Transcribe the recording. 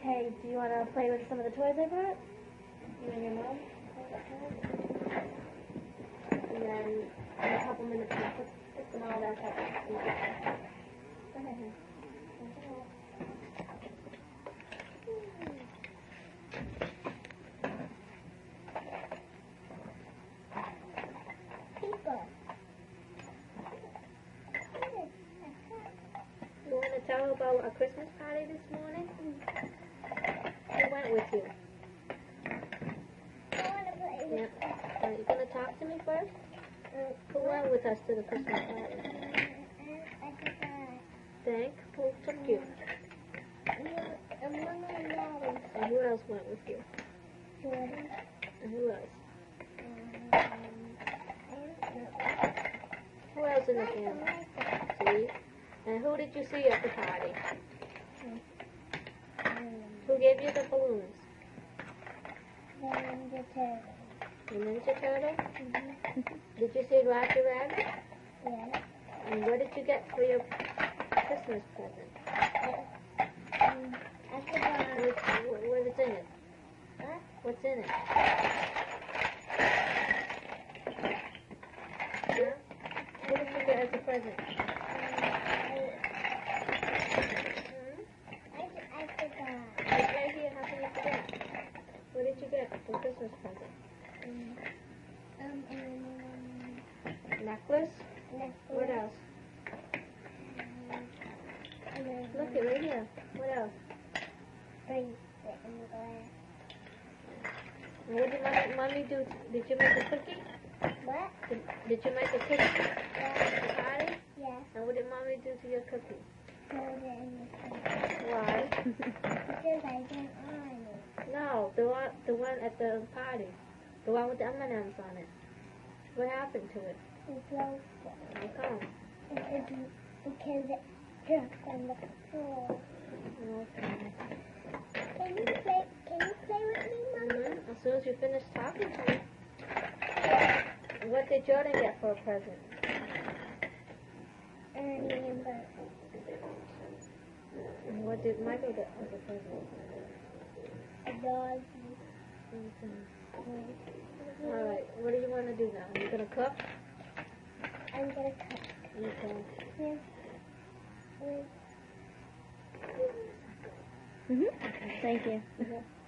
Hey, do you want to play with some of the toys I brought? You and your mom? And then in a couple minutes, we'll put them all back up. Go ahead, honey. You want to tell about our Christmas party this morning? Who went with you? Yep. Are you going to talk to me first? Who went with us to the Christmas party? Thank. Who took you? And who else went with you? And who else? Who else in the family? See? And who did you see at the party? Who gave you the balloons? The Ninja Turtle? Did you see Roger Rabbit? Yeah. And what did you get for your Christmas present? I forgot. What's in it? Huh? What's in it? Huh? What did you get as a present? I forgot. It's right here. How can you forget? What did you get for Christmas present? Necklace? What else? Look, it right here. What else? And what did mommy do? Did you make a cookie? What? Did you make a cookie at the party? Yeah. And what did mommy do to your cookie? Put it in the thing. Why? Because I didn't iron it. No, the one at the party. The one with the M&Ms on it. What happened to it? It broke it. How come? Because it dropped on the floor. Okay. Can you play with me, Mama? As soon as you finish talking to me. What did Jordan get for a present? Remember. And what did Michael get as a present? A dog. Okay. All right. What do you want to do now? You gonna cook? I'm gonna cut. Okay. Here. Thank you.